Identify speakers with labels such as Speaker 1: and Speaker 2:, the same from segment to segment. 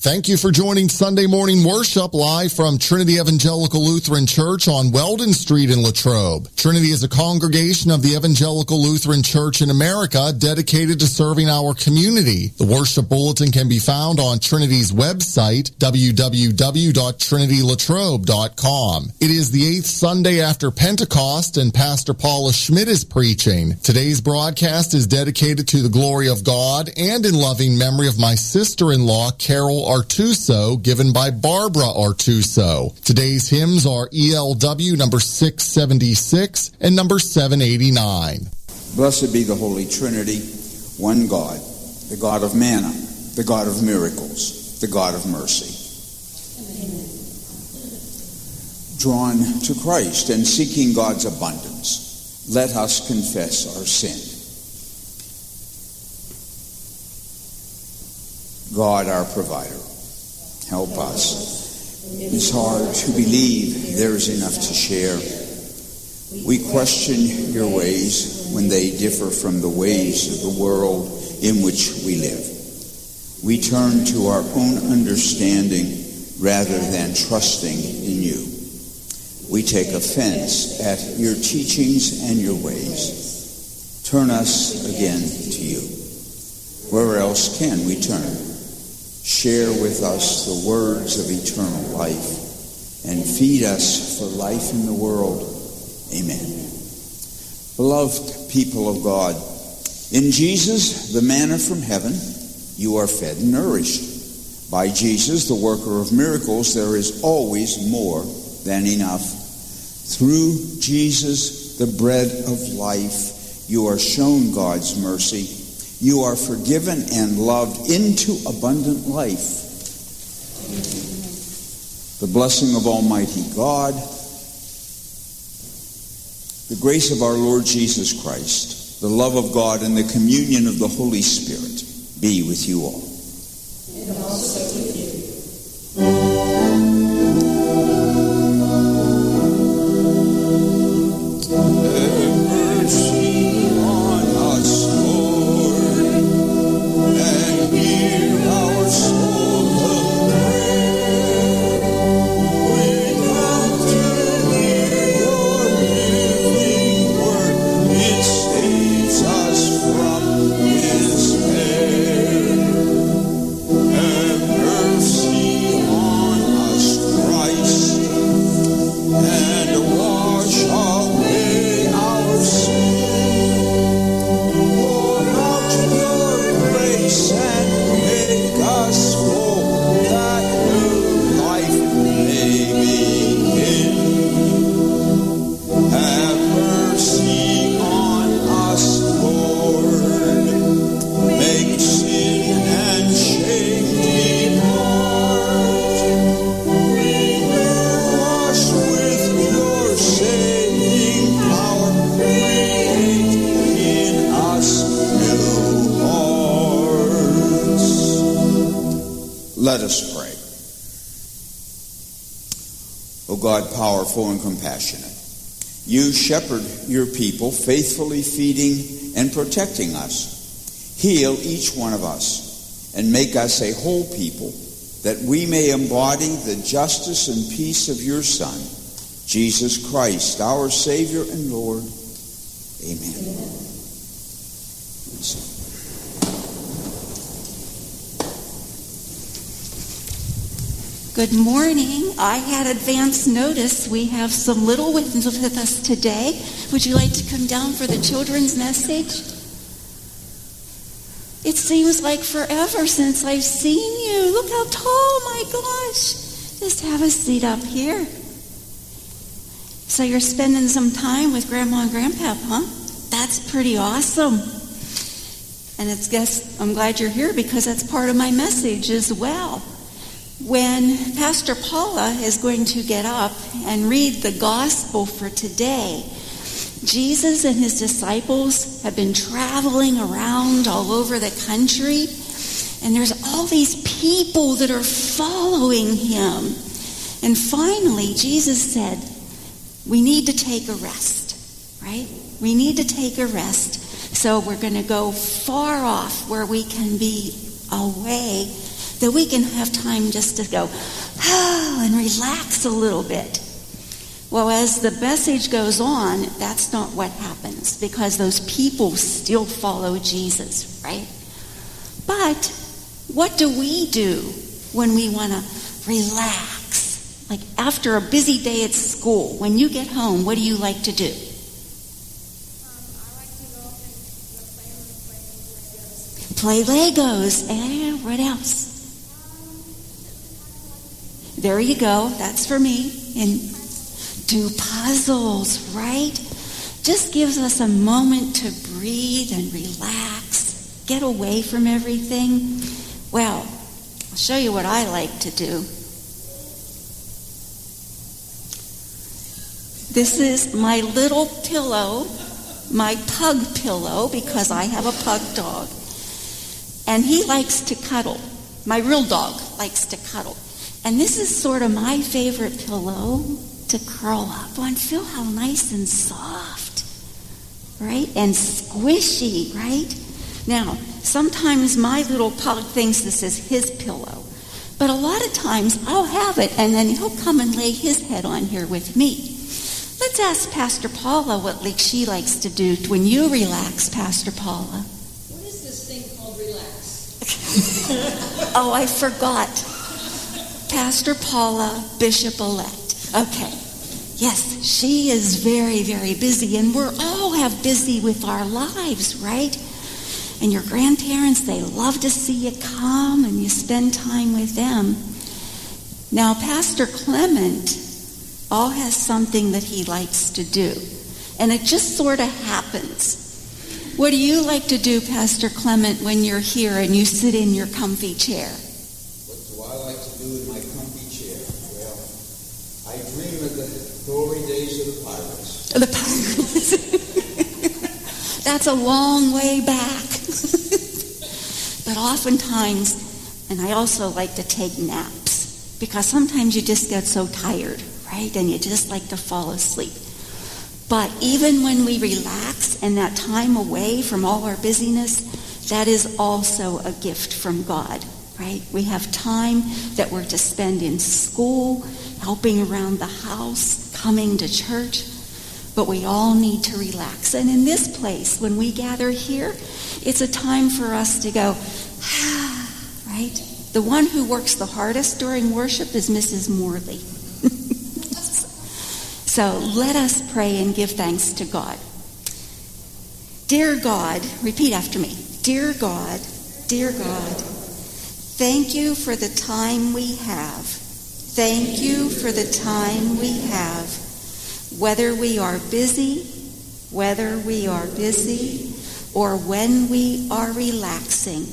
Speaker 1: Thank you for joining Sunday morning worship live from Trinity Evangelical Lutheran Church on Weldon Street in Latrobe. Trinity is a congregation of the Evangelical Lutheran Church in America dedicated to serving our community. The worship bulletin can be found on Trinity's website, www.trinitylatrobe.com. It is the 8th Sunday after Pentecost, and Pastor Paula Schmidt is preaching. Today's broadcast is dedicated to the glory of God and in loving memory of my sister-in-law, Carol Artuso, given by Barbara Artuso. Today's hymns are ELW number 676 and number 789.
Speaker 2: Blessed be the Holy Trinity, one God, the God of manna, the God of miracles, the God of mercy. Drawn to Christ and seeking God's abundance, let us confess our sin. God, our provider, help us. It's hard to believe there is enough to share. We question your ways when they differ from the ways of the world in which we live. We turn to our own understanding rather than trusting in you. We take offense at your teachings and your ways. Turn us again to you. Where else can we turn? Share with us the words of eternal life and feed us for life in the world. Amen. Beloved people of God, in Jesus, the manna from heaven, you are fed and nourished. By Jesus, the worker of miracles, there is always more than enough. Through Jesus, the bread of life, you are shown God's mercy. You are forgiven and loved into abundant life. The blessing of Almighty God, the grace of our Lord Jesus Christ, the love of God, and the communion of the Holy Spirit be with you all.
Speaker 3: And also with you.
Speaker 2: Let us pray. O God, powerful and compassionate, you shepherd your people, faithfully feeding and protecting us. Heal each one of us and make us a whole people, that we may embody the justice and peace of your Son, Jesus Christ, our Savior and Lord. Amen.
Speaker 4: Good morning. I had advance notice. We have some little ones with us today. Would you like to come down for the children's message? It seems like forever since I've seen you. Look how tall, my gosh. Just have a seat up here. So you're spending some time with Grandma and Grandpa, huh? That's pretty awesome. And I'm glad you're here because that's part of my message as well. When Pastor Paula is going to get up and read the gospel for today, Jesus and his disciples have been traveling around all over the country, and there's all these people that are following him. And finally, Jesus said, we need to take a rest, right? We need to take a rest. So we're going to go far off where we can be away that we can have time just to go, and relax a little bit. Well, as the message goes on, that's not what happens, because those people still follow Jesus, right? But what do we do when we want to relax? Like after a busy day at school, when you get home, what do you like to do?
Speaker 3: I like to go up and play Legos.
Speaker 4: Play Legos. And what else? There you go. That's for me. And do puzzles, right? Just gives us a moment to breathe and relax, get away from everything. Well, I'll show you what I like to do. This is my little pillow, my pug pillow, because I have a pug dog. And he likes to cuddle. My real dog likes to cuddle. And this is sort of my favorite pillow to curl up on. Feel how nice and soft, right? And squishy, right? Now, sometimes my little pug thinks this is his pillow. But a lot of times I'll have it, and then he'll come and lay his head on here with me. Let's ask Pastor Paula what she likes to do when you relax, Pastor Paula.
Speaker 5: What is this thing called relax?
Speaker 4: Oh, I forgot. Pastor Paula, Bishop-elect. Okay. Yes, she is very, very busy, and we're all have busy with our lives, right? And your grandparents, they love to see you come and you spend time with them. Now, Pastor Clement all has something that he likes to do, and it just sort of happens. What do you like to do, Pastor Clement, when you're here and you sit in your comfy chair?
Speaker 2: What do I like to do in my comfy chair? Well, I dream of the glory days of the pirates.
Speaker 4: The pirates. That's a long way back. But oftentimes, and I also like to take naps, because sometimes you just get so tired, right? And you just like to fall asleep. But even when we relax and that time away from all our busyness, that is also a gift from God, right? We have time that we're to spend in school, helping around the house, coming to church, but we all need to relax. And in this place, when we gather here, it's a time for us to go, right? The one who works the hardest during worship is Mrs. Morley. So let us pray and give thanks to God. Dear God, repeat after me. Dear God, thank you for the time we have. Thank you for the time we have. Whether we are busy, or when we are relaxing,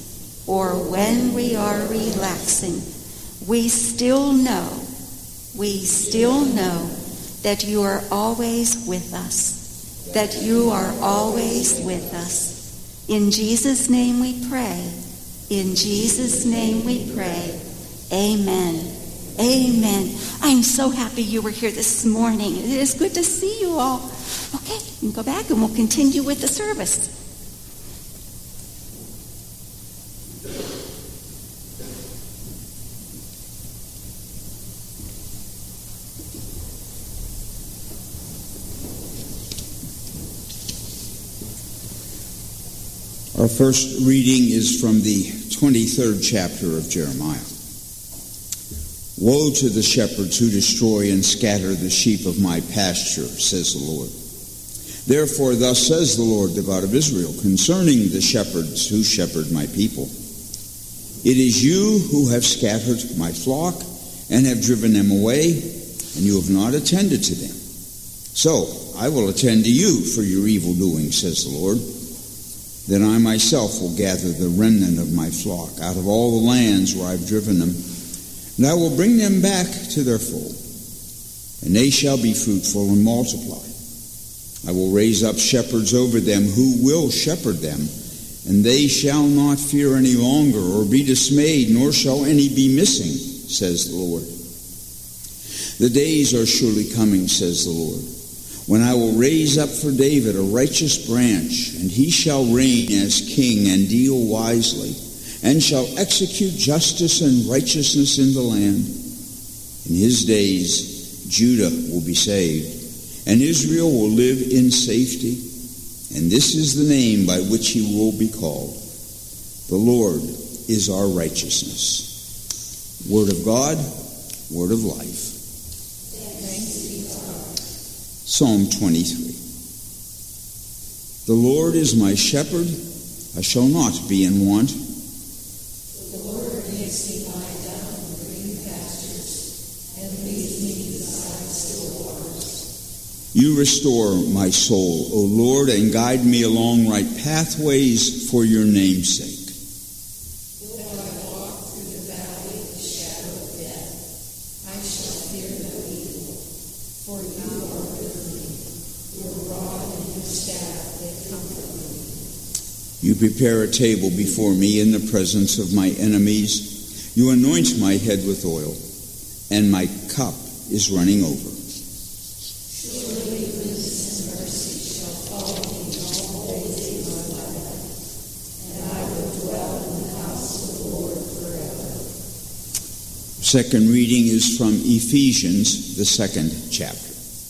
Speaker 4: we still know that you are always with us. In Jesus' name we pray. Amen. Amen. I'm so happy you were here this morning. It is good to see you all. Okay, you can go back and we'll continue with the service.
Speaker 2: Our first reading is from the 23rd chapter of Jeremiah. Woe to the shepherds who destroy and scatter the sheep of my pasture, says the Lord. Therefore, thus says the Lord, the God of Israel, concerning the shepherds who shepherd my people. It is you who have scattered my flock and have driven them away, and you have not attended to them. So I will attend to you for your evil doing, says the Lord. Then I myself will gather the remnant of my flock out of all the lands where I've driven them, and I will bring them back to their fold, and they shall be fruitful and multiply. I will raise up shepherds over them who will shepherd them, and they shall not fear any longer or be dismayed, nor shall any be missing, says the Lord. The days are surely coming, says the Lord, when I will raise up for David a righteous branch, and he shall reign as king and deal wisely, and shall execute justice and righteousness in the land. In his days Judah will be saved, and Israel will live in safety. And this is the name by which he will be called. The Lord is our righteousness. Word of God, word of life. Psalm 23. The Lord is my shepherd, I shall not be in want.
Speaker 5: The Lord makes me lie down in green pastures, and leads me beside still waters.
Speaker 2: You restore my soul, O Lord, and guide me along right pathways for your name's sake.
Speaker 5: Though I walk through the valley of the shadow of death, I shall fear no evil, for you are with me. Your rod and your staff, they comfort me.
Speaker 2: You prepare a table before me in the presence of my enemies. You anoint my head with oil, and my cup is running over.
Speaker 5: Surely goodness and mercy shall follow me all the days of my life, and I will dwell in the house of the Lord forever.
Speaker 2: Second reading is from Ephesians, the 2nd chapter.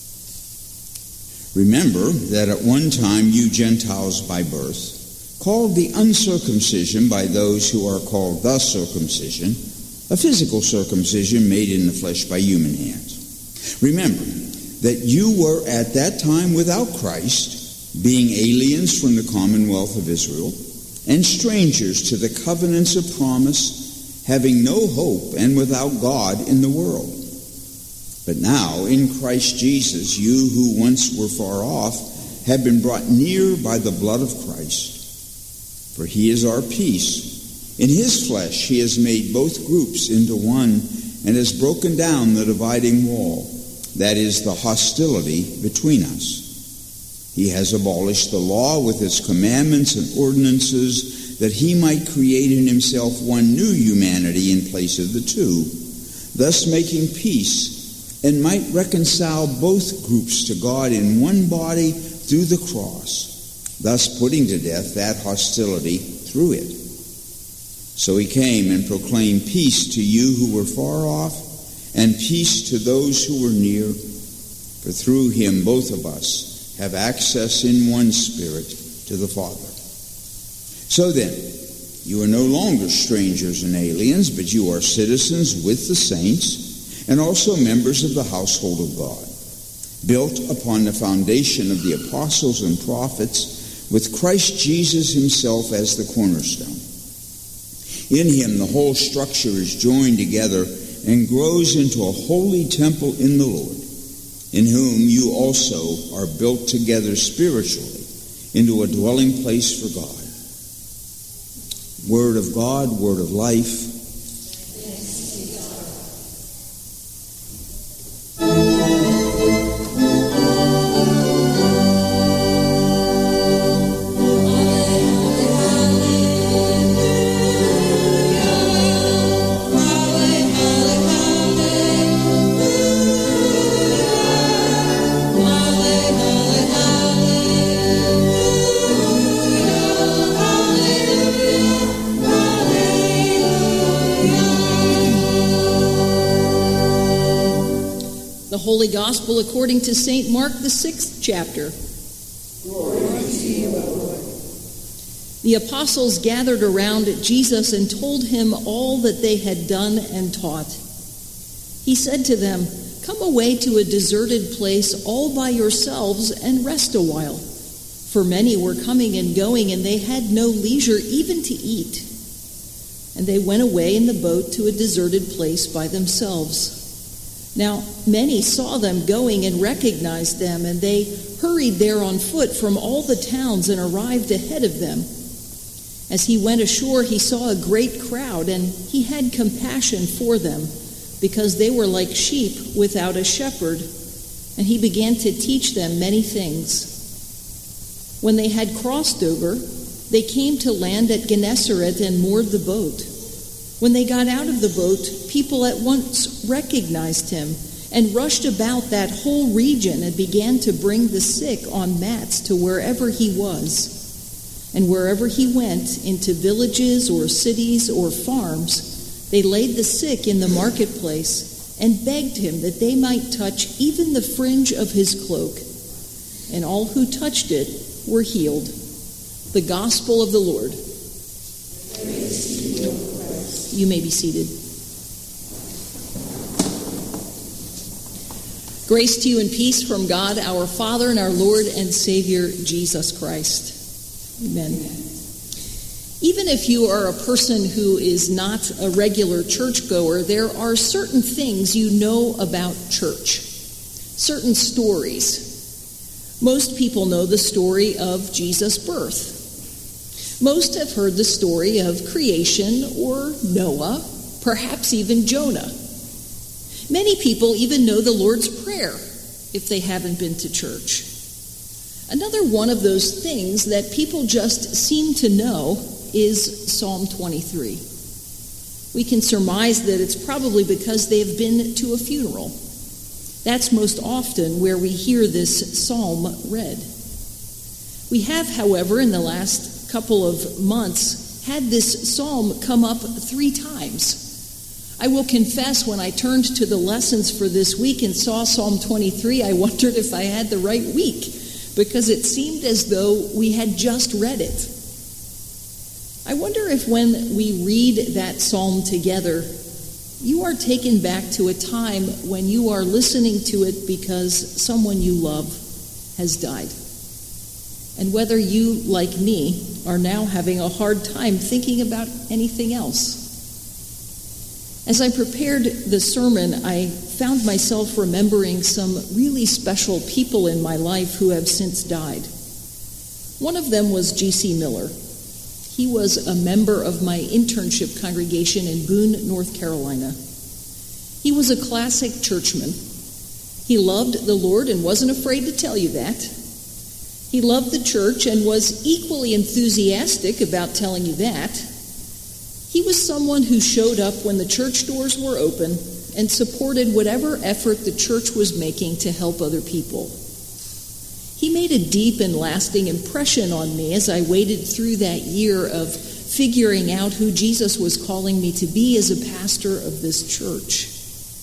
Speaker 2: Remember that at one time you Gentiles by birth, called the uncircumcision by those who are called the circumcision, a physical circumcision made in the flesh by human hands. Remember that you were at that time without Christ, being aliens from the commonwealth of Israel, and strangers to the covenants of promise, having no hope and without God in the world. But now, in Christ Jesus, you who once were far off have been brought near by the blood of Christ. For he is our peace. In his flesh he has made both groups into one and has broken down the dividing wall, that is, the hostility between us. He has abolished the law with its commandments and ordinances, that he might create in himself one new humanity in place of the two, thus making peace, and might reconcile both groups to God in one body through the cross, thus putting to death that hostility through it. So he came and proclaimed peace to you who were far off, and peace to those who were near. For through him both of us have access in one Spirit to the Father. So then, you are no longer strangers and aliens, but you are citizens with the saints, and also members of the household of God, built upon the foundation of the apostles and prophets, with Christ Jesus himself as the cornerstone. In him the whole structure is joined together and grows into a holy temple in the Lord, in whom you also are built together spiritually into a dwelling place for God. Word of God, word of life.
Speaker 5: Holy Gospel according to St. Mark, the 6th chapter. Glory to you, O Lord. The apostles gathered around Jesus and told him all that they had done and taught. He said to them, "Come away to a deserted place all by yourselves and rest a while." For many were coming and going, and they had no leisure even to eat. And they went away in the boat to a deserted place by themselves. Now many saw them going and recognized them, and they hurried there on foot from all the towns and arrived ahead of them. As he went ashore, he saw a great crowd, and he had compassion for them, because they were like sheep without a shepherd, and he began to teach them many things. When they had crossed over, they came to land at Gennesaret and moored the boat. When they got out of the boat, people at once recognized him and rushed about that whole region and began to bring the sick on mats to wherever he was. And wherever he went, into villages or cities or farms, they laid the sick in the marketplace and begged him that they might touch even the fringe of his cloak. And all who touched it were healed. The gospel of the Lord. You may be seated. Grace to you and peace from God, our Father, and our Lord and Savior, Jesus Christ. Amen. Even if you are a person who is not a regular churchgoer, there are certain things you know about church, certain stories. Most people know the story of Jesus' birth. Most have heard the story of creation or Noah, perhaps even Jonah. Many people even know the Lord's Prayer if they haven't been to church. Another one of those things that people just seem to know is Psalm 23. We can surmise that it's probably because they have been to a funeral. That's most often where we hear this psalm read. We have, however, in the last couple of months, had this psalm come up 3 times. I will confess, when I turned to the lessons for this week and saw Psalm 23, I wondered if I had the right week, because it seemed as though we had just read it. I wonder if when we read that psalm together, you are taken back to a time when you are listening to it because someone you love has died. And whether you, like me, are now having a hard time thinking about anything else. As I prepared the sermon, I found myself remembering some really special people in my life who have since died. One of them was G.C. Miller. He was a member of my internship congregation in Boone, North Carolina. He was a classic churchman. He loved the Lord and wasn't afraid to tell you that. He loved the church and was equally enthusiastic about telling you that. He was someone who showed up when the church doors were open and supported whatever effort the church was making to help other people. He made a deep and lasting impression on me as I waded through that year of figuring out who Jesus was calling me to be as a pastor of this church.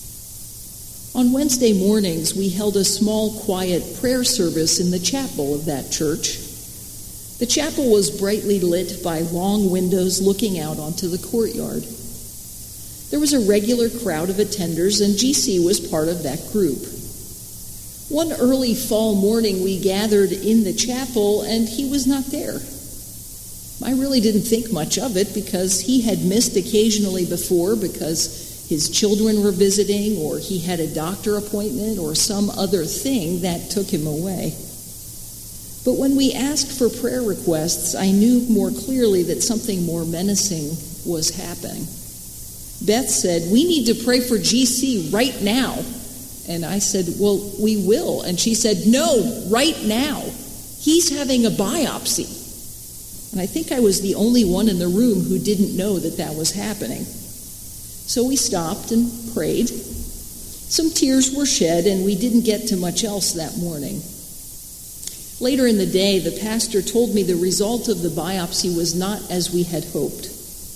Speaker 5: On Wednesday mornings, we held a small, quiet prayer service in the chapel of that church. The chapel was brightly lit by long windows looking out onto the courtyard. There was a regular crowd of attenders, and GC was part of that group. One early fall morning, we gathered in the chapel, and he was not there. I really didn't think much of it because he had missed occasionally before because his children were visiting, or he had a doctor appointment, or some other thing that took him away. But when we asked for prayer requests, I knew more clearly that something more menacing was happening. Beth said, "We need to pray for GC right now." And I said, "Well, we will." And she said, "No, right now. He's having a biopsy." And I think I was the only one in the room who didn't know that that was happening. So we stopped and prayed. Some tears were shed, and we didn't get to much else that morning. Later in the day, the pastor told me the result of the biopsy was not as we had hoped.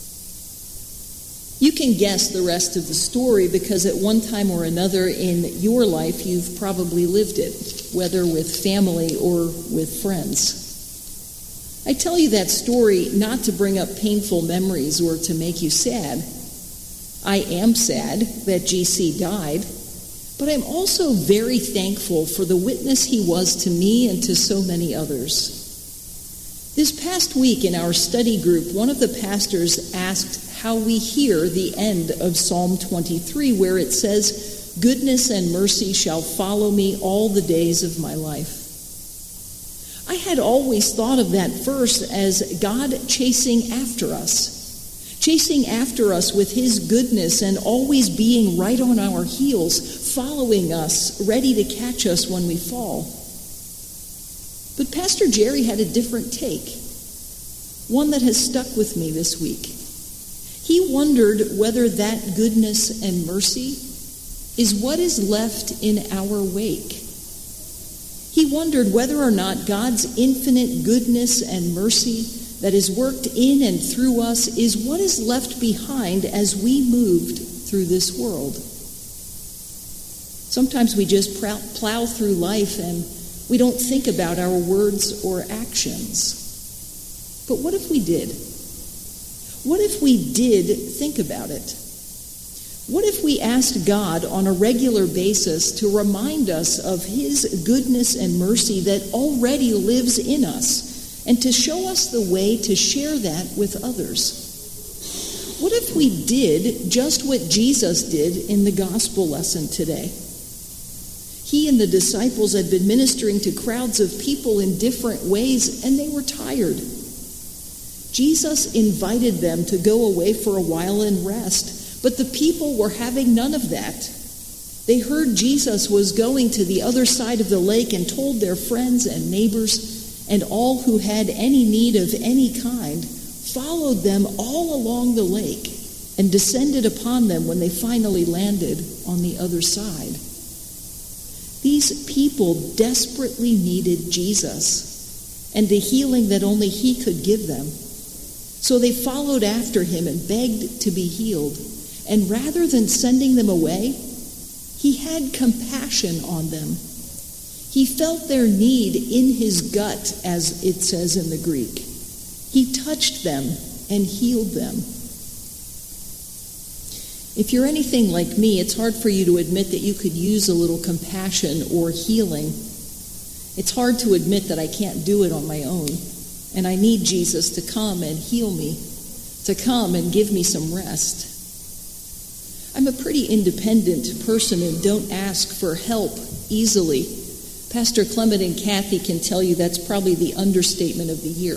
Speaker 5: You can guess the rest of the story because at one time or another in your life, you've probably lived it, whether with family or with friends. I tell you that story not to bring up painful memories or to make you sad. I am sad that GC died, but I'm also very thankful for the witness he was to me and to so many others. This past week in our study group, one of the pastors asked how we hear the end of Psalm 23, where it says, "Goodness and mercy shall follow me all the days of my life." I had always thought of that verse as God chasing after us with his goodness and always being right on our heels, following us, ready to catch us when we fall. But Pastor Jerry had a different take, one that has stuck with me this week. He wondered whether that goodness and mercy is what is left in our wake. He wondered whether or not God's infinite goodness and mercy that is worked in and through us is what is left behind as we moved through this world. Sometimes we just plow through life and we don't think about our words or actions. But what if we did? What if we did think about it? What if we asked God on a regular basis to remind us of His goodness and mercy that already lives in us, and to show us the way to share that with others? What if we did just what Jesus did in the gospel lesson today? He and the disciples had been ministering to crowds of people in different ways, and they were tired. Jesus invited them to go away for a while and rest, but the people were having none of that. They heard Jesus was going to the other side of the lake and told their friends and neighbors and all who had any need of any kind, followed them all along the lake and descended upon them when they finally landed on the other side. These people desperately needed Jesus and the healing that only He could give them. So they followed after Him and begged to be healed. And rather than sending them away, He had compassion on them. He felt their need in His gut, as it says in the Greek. He touched them and healed them. If you're anything like me, it's hard for you to admit that you could use a little compassion or healing. It's hard to admit that I can't do it on my own, and I need Jesus to come and heal me, to come and give me some rest. I'm a pretty independent person and don't ask for help easily. Pastor Clement and Kathy can tell you that's probably the understatement of the year.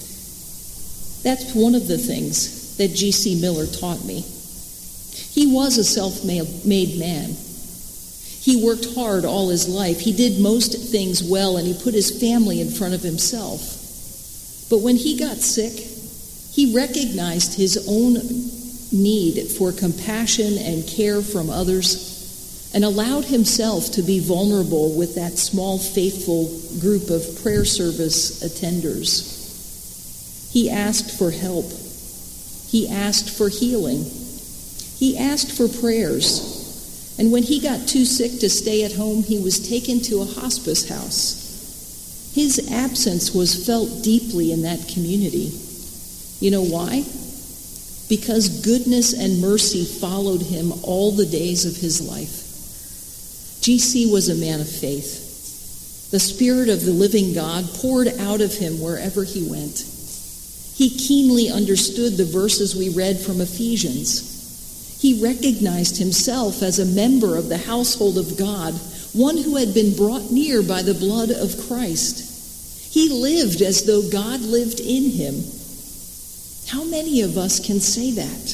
Speaker 5: That's one of the things that G.C. Miller taught me. He was a self-made man. He worked hard all his life. He did most things well, and he put his family in front of himself. But when he got sick, he recognized his own need for compassion and care from others and allowed himself to be vulnerable with that small, faithful group of prayer service attenders. He asked for help. He asked for healing. He asked for prayers. And when he got too sick to stay at home, he was taken to a hospice house. His absence was felt deeply in that community. You know why? Because goodness and mercy followed him all the days of his life. G.C. was a man of faith. The Spirit of the living God poured out of him wherever he went. He keenly understood the verses we read from Ephesians. He recognized himself as a member of the household of God, one who had been brought near by the blood of Christ. He lived as though God lived in him. How many of us can say that?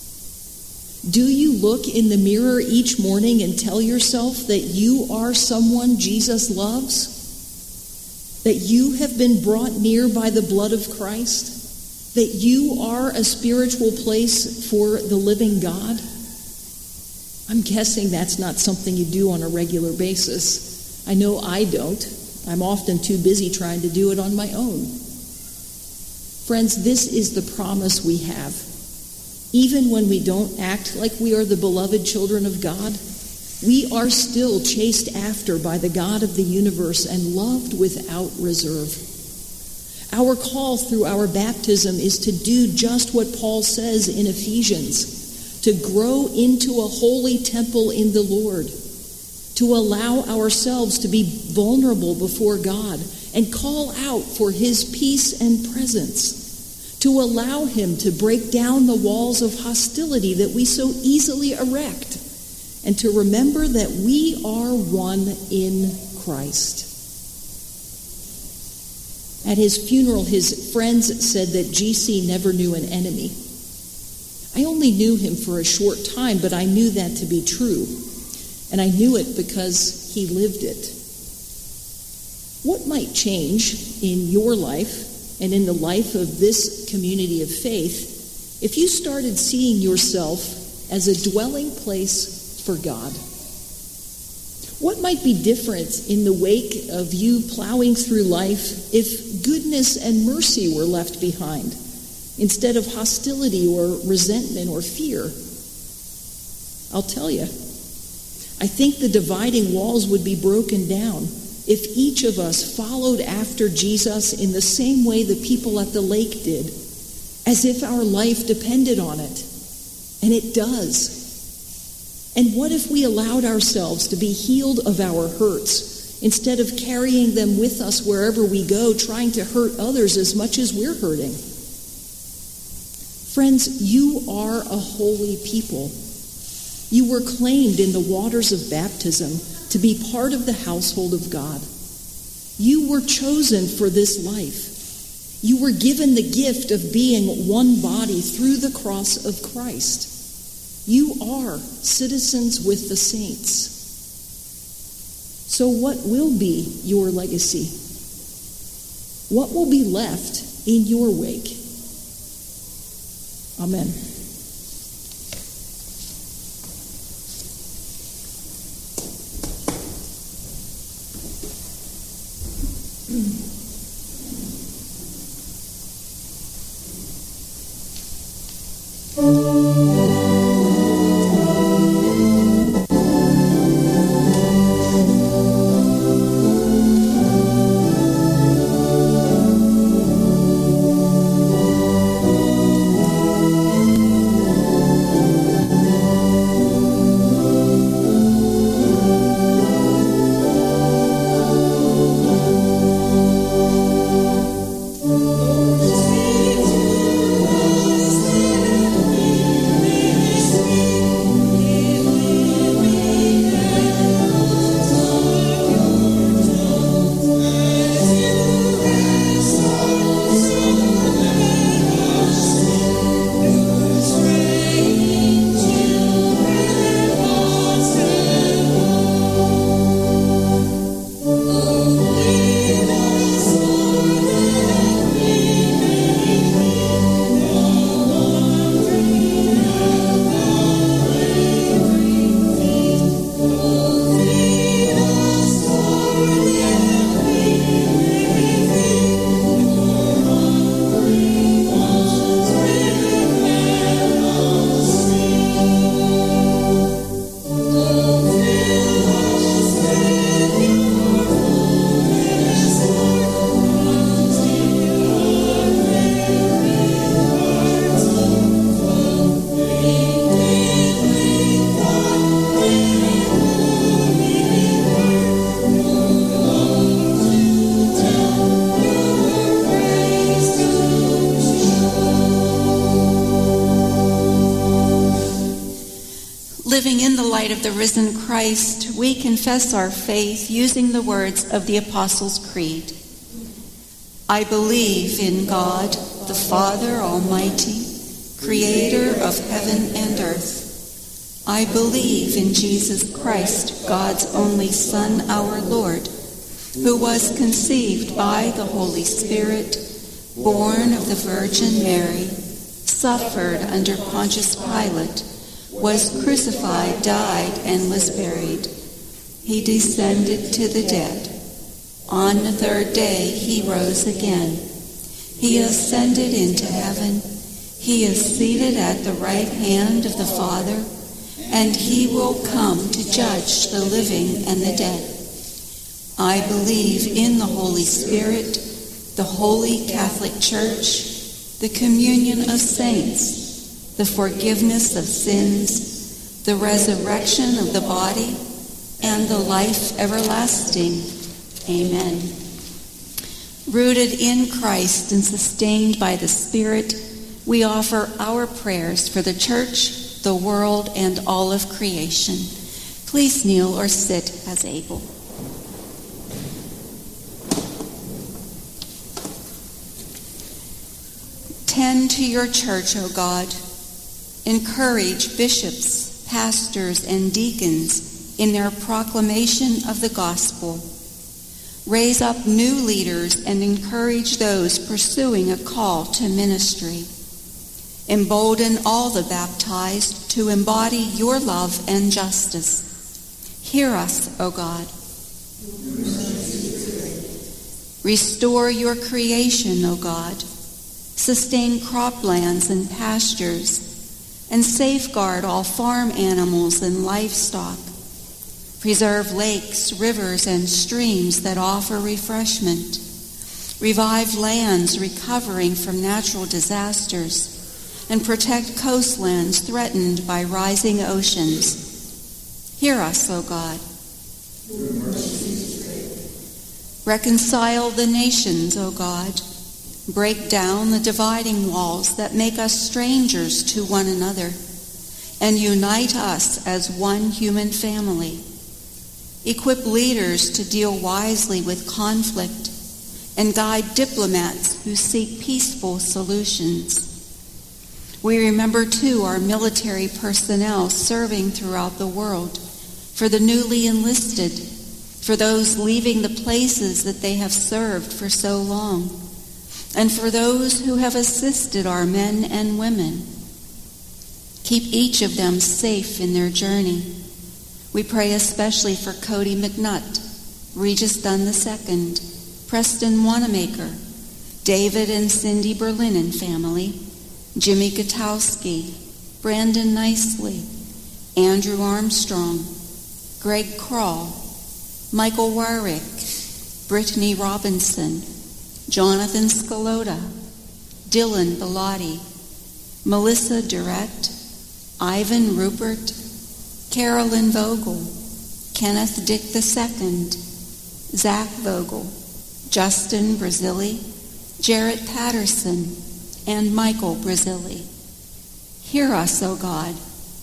Speaker 5: Do you look in the mirror each morning and tell yourself that you are someone Jesus loves? That you have been brought near by the blood of Christ? That you are a spiritual place for the living God? I'm guessing that's not something you do on a regular basis. I know I don't. I'm often too busy trying to do it on my own. Friends, this is the promise we have. Even when we don't act like we are the beloved children of God, we are still chased after by the God of the universe and loved without reserve. Our call through our baptism is to do just what Paul says in Ephesians, to grow into a holy temple in the Lord, to allow ourselves to be vulnerable before God and call out for His peace and presence, to allow Him to break down the walls of hostility that we so easily erect, and to remember that we are one in Christ. At his funeral, his friends said that G.C. never knew an enemy. I only knew him for a short time, but I knew that to be true. And I knew it because he lived it. What might change in your life and in the life of this community of faith if you started seeing yourself as a dwelling place for God? What might be different in the wake of you plowing through life if goodness and mercy were left behind instead of hostility or resentment or fear? I'll tell you, I think the dividing walls would be broken down if each of us followed after Jesus in the same way the people at the lake did, as if our life depended on it. And it does. And what if we allowed ourselves to be healed of our hurts instead of carrying them with us wherever we go, trying to hurt others as much as we're hurting? Friends, you are a holy people. You were claimed in the waters of baptism to be part of the household of God. You were chosen for this life. You were given the gift of being one body through the cross of Christ. You are citizens with the saints. So what will be your legacy? What will be left in your wake? Amen.
Speaker 4: Living in the light of the risen Christ, we confess our faith using the words of the Apostles' Creed. I believe in God, the Father Almighty, creator of heaven and earth. I believe in Jesus Christ, God's only Son, our Lord, who was conceived by the Holy Spirit, born of the Virgin Mary, suffered under Pontius Pilate, was crucified, died, and was buried. He descended to the dead. On the third day he rose again. He ascended into heaven. He is seated at the right hand of the Father, and he will come to judge the living and the dead. I believe in the Holy Spirit, the Holy Catholic Church, the communion of saints, the forgiveness of sins, the resurrection of the body, and the life everlasting. Amen. Rooted in Christ and sustained by the Spirit, we offer our prayers for the Church, the world, and all of creation. Please kneel or sit as able. Tend to your church, O God. Encourage bishops, pastors, and deacons in their proclamation of the gospel. Raise up new leaders and encourage those pursuing a call to ministry. Embolden all the baptized to embody your love and justice. Hear us, O God. Restore your creation, O God. Sustain croplands and pastures, and safeguard all farm animals and livestock. Preserve lakes, rivers, and streams that offer refreshment. Revive lands recovering from natural disasters, and protect coastlands threatened by rising oceans. Hear us, O God. Reconcile the nations, O God. Break down the dividing walls that make us strangers to one another, and unite us as one human family. Equip leaders to deal wisely with conflict, and guide diplomats who seek peaceful solutions. We remember, too, our military personnel serving throughout the world, for the newly enlisted, for those leaving the places that they have served for so long, and for those who have assisted our men and women. Keep each of them safe in their journey. We pray especially for Cody McNutt, Regis Dunn II, Preston Wanamaker, David and Cindy Berlin and family, Jimmy Gutowski, Brandon Nicely, Andrew Armstrong, Greg Krall, Michael Warwick, Brittany Robinson, Jonathan Scalota, Dylan Bellotti, Melissa Durrett, Ivan Rupert, Carolyn Vogel, Kenneth Dick II, Zach Vogel, Justin Brazili, Jarrett Patterson, and Michael Brazili. Hear us, O God.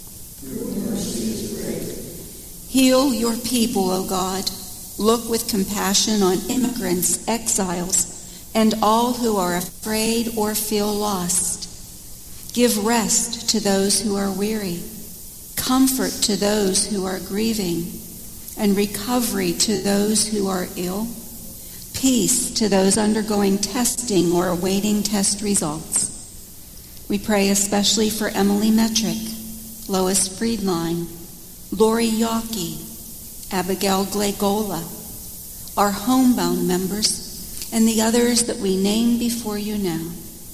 Speaker 4: Heal your people, O God. Look with compassion on immigrants, exiles, and all who are afraid or feel lost. Give rest to those who are weary, comfort to those who are grieving, and recovery to those who are ill, peace to those undergoing testing or awaiting test results. We pray especially for Emily Metrick, Lois Friedline, Lori Yockey, Abigail Glagola, our homebound members, and the others that we name before you now.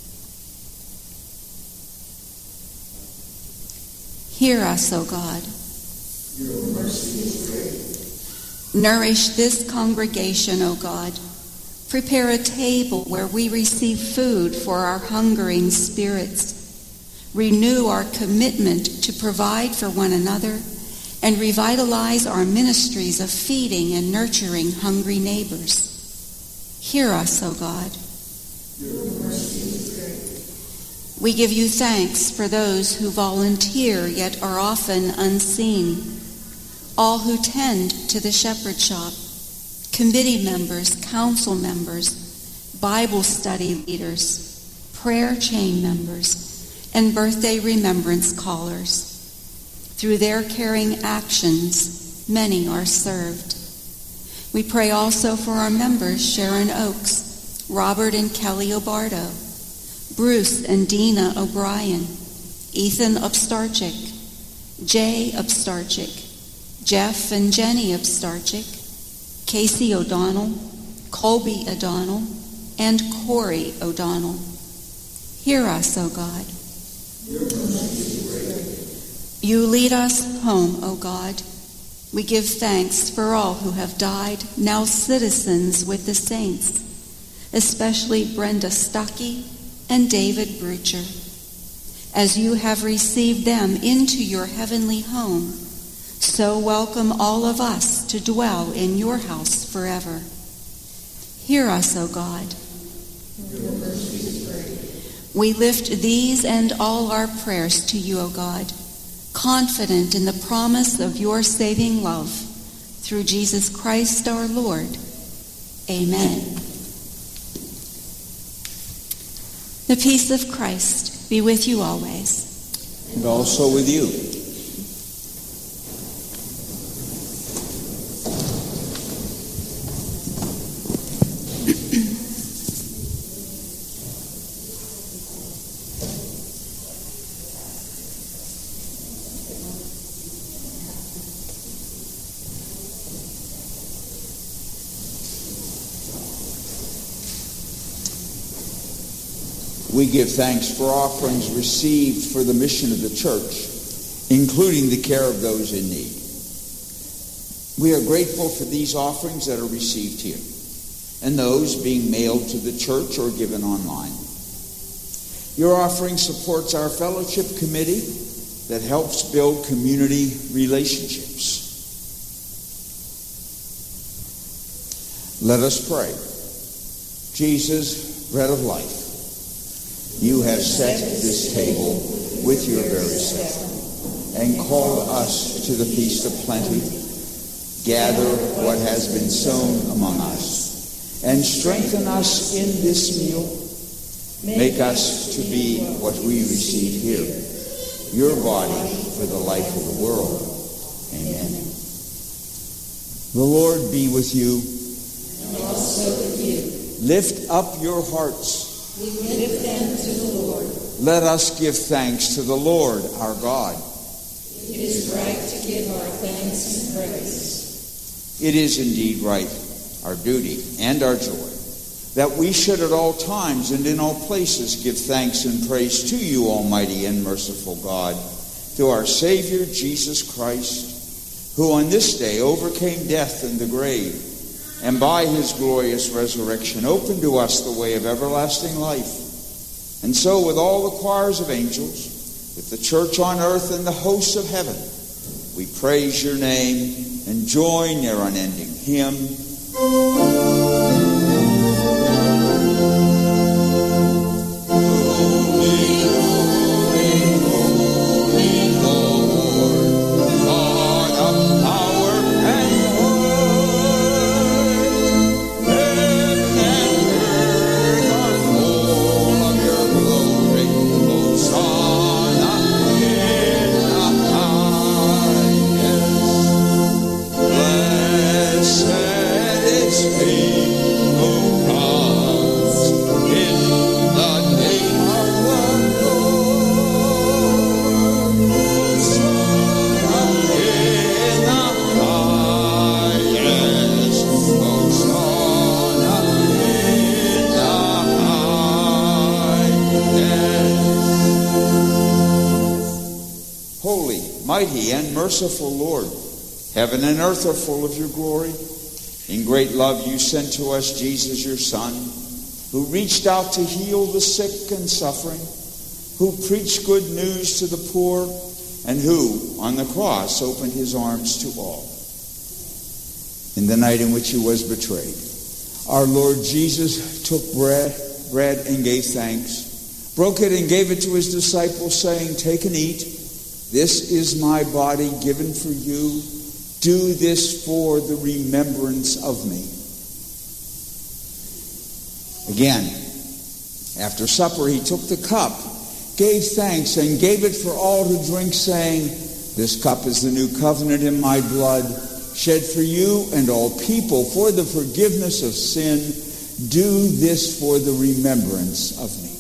Speaker 4: Hear us, O God.
Speaker 6: Your mercy is great.
Speaker 4: Nourish this congregation, O God. Prepare a table where we receive food for our hungering spirits. Renew our commitment to provide for one another and revitalize our ministries of feeding and nurturing hungry neighbors. Hear us, O God.
Speaker 6: Your mercy is great.
Speaker 4: We give you thanks for those who volunteer yet are often unseen, all who tend to the shepherd shop, committee members, council members, Bible study leaders, prayer chain members, and birthday remembrance callers. Through their caring actions, many are served. We pray also for our members Sharon Oakes, Robert and Kelly Obardo, Bruce and Dina O'Brien, Ethan Upstarchik, Jay Upstarchik, Jeff and Jenny Upstarchik, Casey O'Donnell, Colby O'Donnell, and Corey O'Donnell. Hear us, O God. You lead us home, O God. We give thanks for all who have died, now citizens with the saints, especially Brenda Stuckey and David Brucher. As you have received them into your heavenly home, so welcome all of us to dwell in your house forever. Hear us, O God. We lift these and all our prayers to you, O God, confident in the promise of your saving love, through Jesus Christ our Lord. Amen. The peace of Christ be with you always.
Speaker 2: And also with you. We give thanks for offerings received for the mission of the church, including the care of those in need. We are grateful for these offerings that are received here, and those being mailed to the church or given online. Your offering supports our fellowship committee that helps build community relationships. Let us pray. Jesus, bread of life, you have set this table with your very self and called us to the feast of plenty. Gather what has been sown among us and strengthen us in this meal. Make us to be what we receive here, your body for the life of the world. Amen. The Lord be with you.
Speaker 6: And also with you.
Speaker 2: Lift up your hearts.
Speaker 6: We lift them to the Lord.
Speaker 2: Let us give thanks to the Lord our God.
Speaker 6: It is right to give our thanks and praise.
Speaker 2: It is indeed right, our duty and our joy, that we should at all times and in all places give thanks and praise to you, Almighty and merciful God, through our Savior Jesus Christ, who on this day overcame death and the grave, and by his glorious resurrection opened to us the way of everlasting life. And so with all the choirs of angels, with the church on earth and the hosts of heaven, we praise your name and join their unending hymn. Mighty and merciful Lord, heaven and earth are full of your glory. In great love you sent to us Jesus, your Son, who reached out to heal the sick and suffering, who preached good news to the poor, and who, on the cross, opened his arms to all. In the night in which he was betrayed, our Lord Jesus took bread and gave thanks, broke it and gave it to his disciples, saying, "Take and eat. This is my body given for you. Do this for the remembrance of me." Again, after supper, he took the cup, gave thanks, and gave it for all to drink, saying, "This cup is the new covenant in my blood, shed for you and all people for the forgiveness of sin. Do this for the remembrance of me."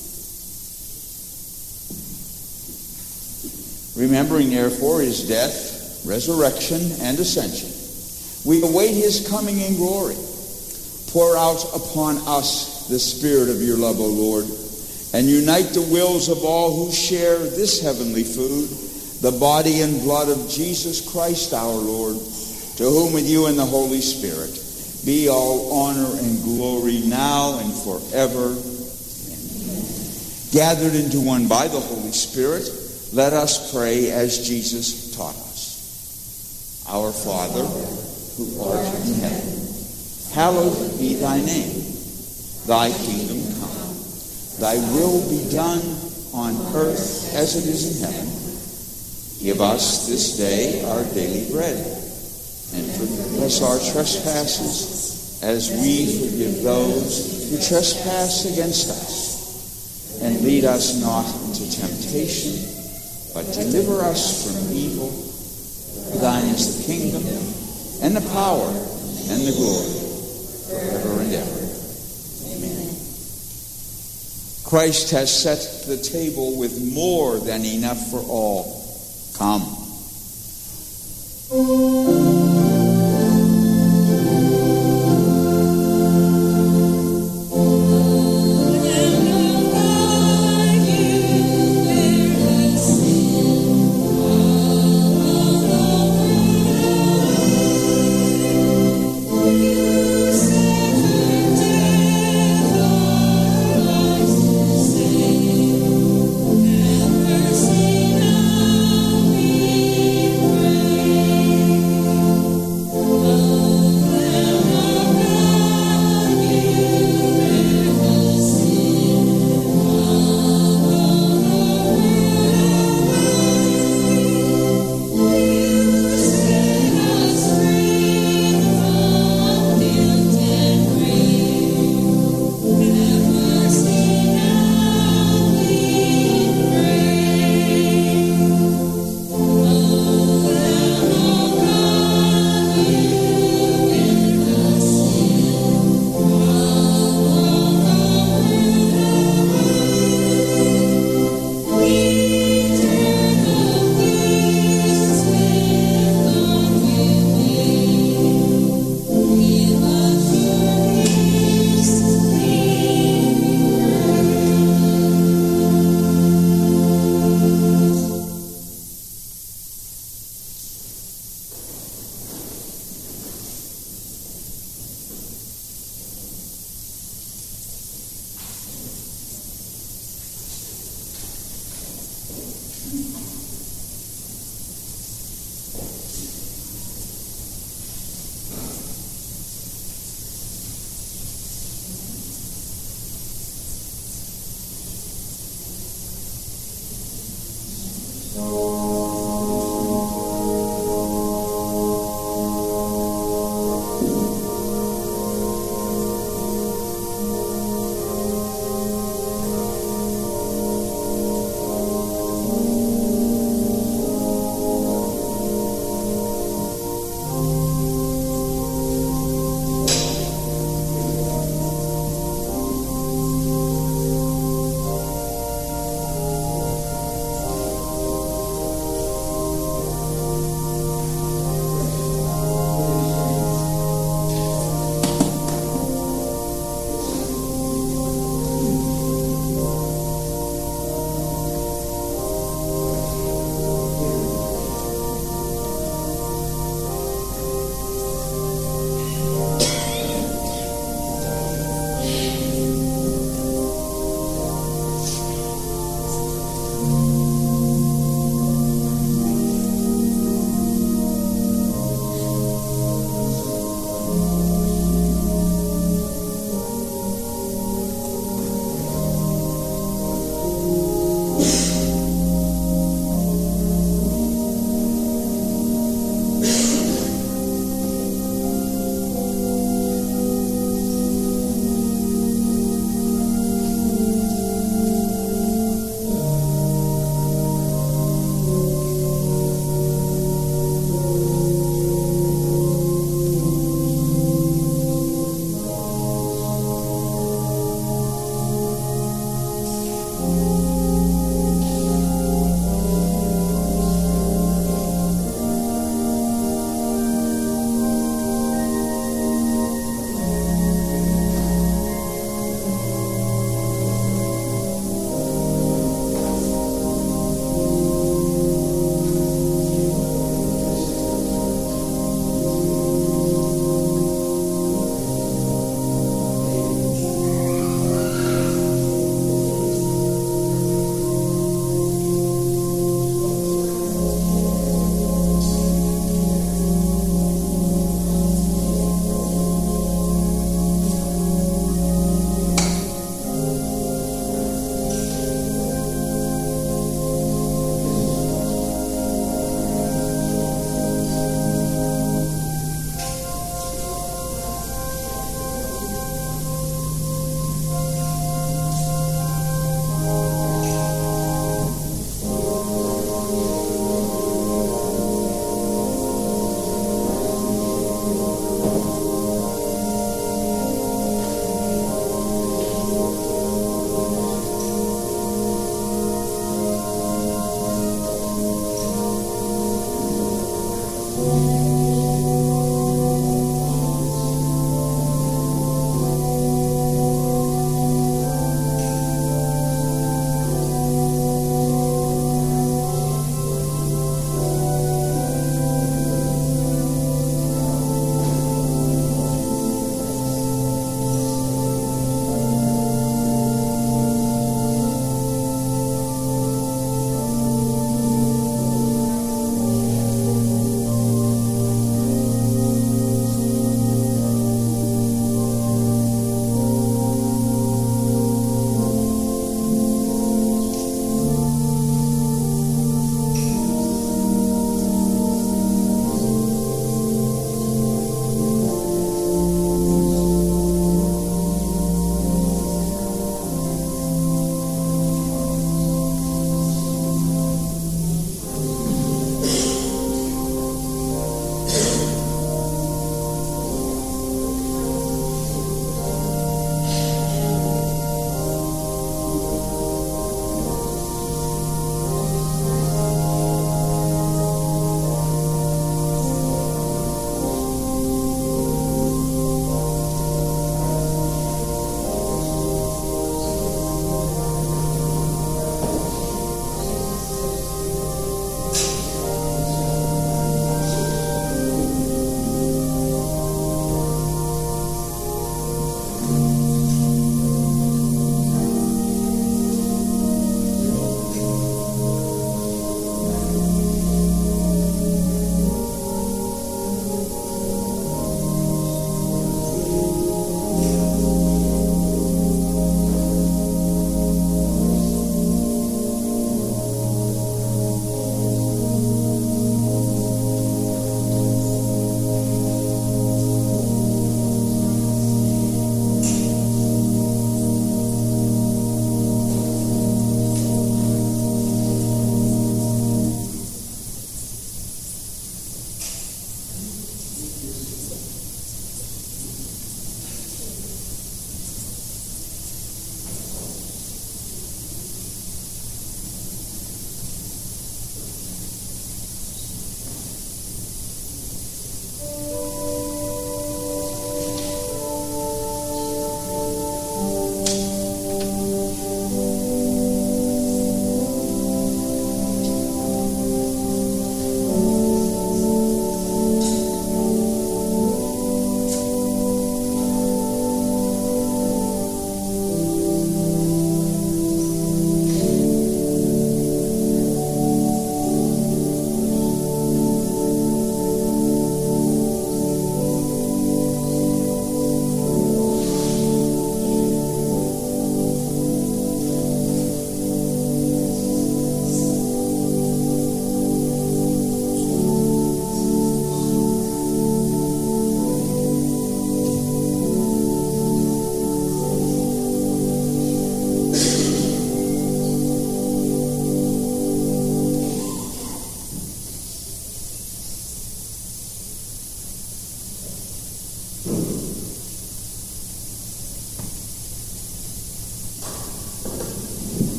Speaker 2: Remembering, therefore, his death, resurrection, and ascension, we await his coming in glory. Pour out upon us the Spirit of your love, O Lord, and unite the wills of all who share this heavenly food, the body and blood of Jesus Christ our Lord, to whom with you and the Holy Spirit be all honor and glory now and forever. Amen. Gathered into one by the Holy Spirit, let us pray as Jesus taught us. Our Father, who art in heaven, hallowed be thy name. Thy kingdom come. Thy will be done on earth as it is in heaven. Give us this day our daily bread, and forgive us our trespasses as we forgive those who trespass against us. And lead us not into temptation, but deliver us from evil. For thine is the kingdom, and the power, and the glory, forever and ever. Amen. Christ has set the table with more than enough for all. Come.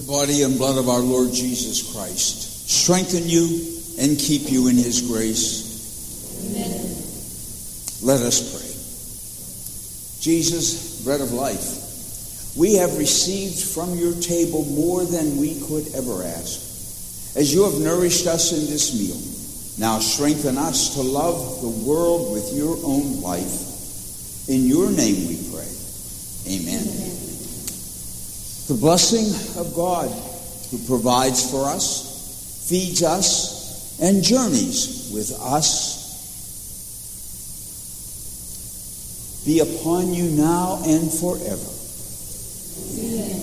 Speaker 2: body and blood of our Lord Jesus Christ strengthen you and keep you in his grace.
Speaker 6: Amen.
Speaker 2: Let us pray. Jesus, bread of life, we have received from your table more than we could ever ask. As you have nourished us in this meal, now strengthen us to love the world with your own life. In your name we pray. Amen. The blessing of God, who provides for us, feeds us, and journeys with us, be upon you now and forever.
Speaker 6: Amen.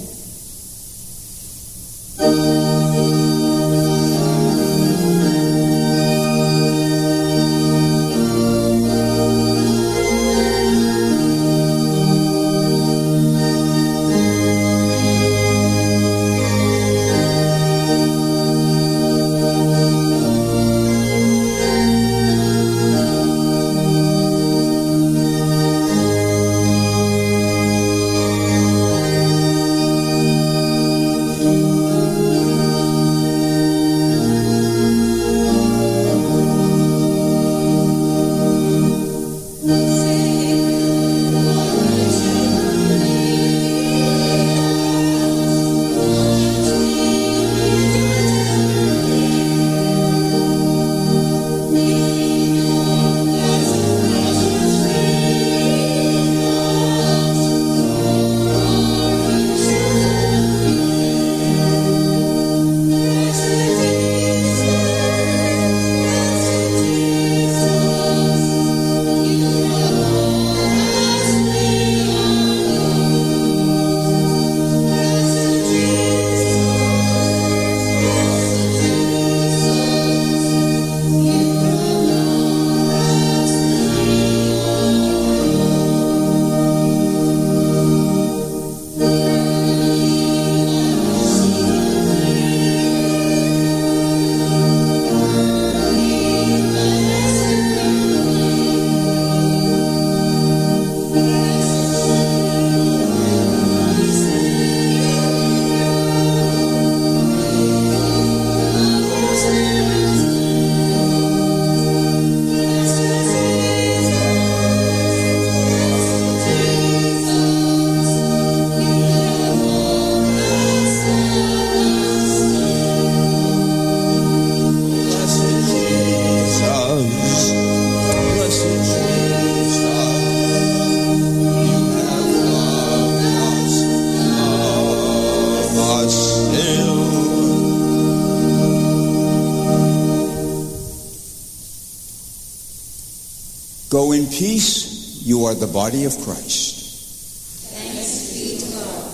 Speaker 2: Go in peace. You are the body of Christ.
Speaker 6: Thanks be to God.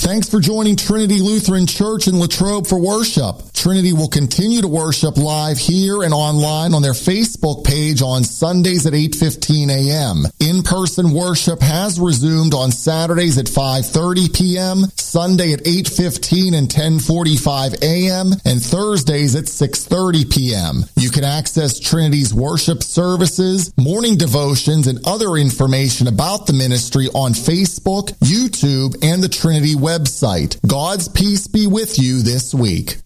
Speaker 1: Thanks for joining Trinity Lutheran Church in Latrobe for worship. Trinity will continue to worship live here and online on their Facebook page on Sundays at 8:15 a.m. In-person worship has resumed on Saturdays at 5:30 p.m., Sunday at 8:15 and 10:45 a.m., and Thursdays at 6:30 p.m. You can access Trinity's worship services, morning devotions, and other information about the ministry on Facebook, YouTube, and the Trinity website. God's peace be with you this week.